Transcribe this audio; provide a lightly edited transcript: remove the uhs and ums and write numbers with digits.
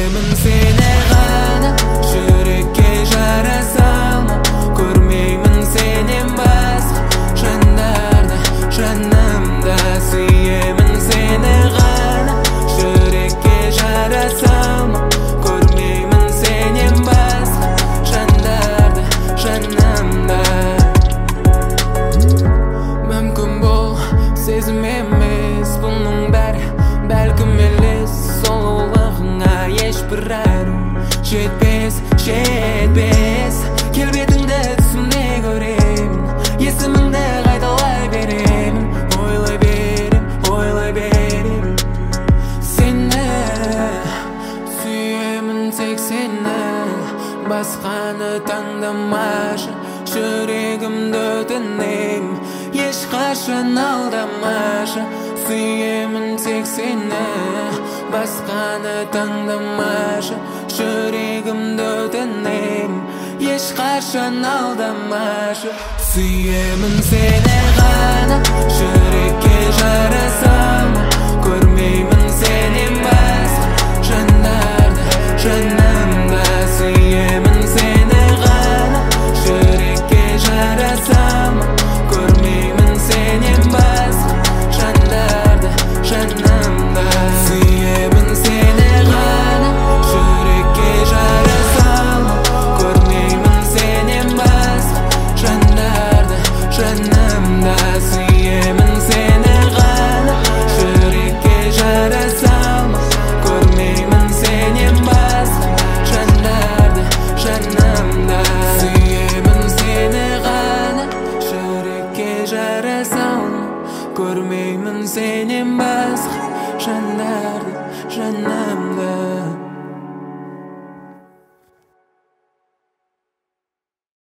Suyemін seni ғана, жүрекке жара салма. Көрмеймін сенен басқа жандарды жанымда. Сүйемін сені ғана, жүрекке жара салма. Көрмеймін сенен басқа жандарды жанымда. Мүмкін бұл сезім емес, бұның бәрі бәлкім елес. Сұлулығыңа ешбір әрі жетпес, жетпес. Келбетіңді түсімде көремін, есіміңді қайталай беремін. Ойлай беремін сені. Сүйемін тек сені, басқаны таңдамашы. Жүрегімді өтінем, ешқашан алдамашы. Сүйемін тек сені, басқаны таңдамашы. Жүрегімді өтінем, ешқашан алдамашы. Сүйемін сені ғана, жүрекке жара салма. Көрмеймін сенен басқа жандарды жанымда. Сүйемін сені ғана, жүрекке жара салма. Көрмеймін сенен басқа жандарды жанымда. Сүйемін сені ғана, жүрекке жара салма. Көрмеймін сенен басқа жандарды жанымда. Сүйемін сені ғана, жүрекке жара салма. Көрмеймін сенен басқа жандарды жанымда. Сүйемін сені ғана, жүрекке жара салма. Көрмеймін сенен басқа жандарды жанымда.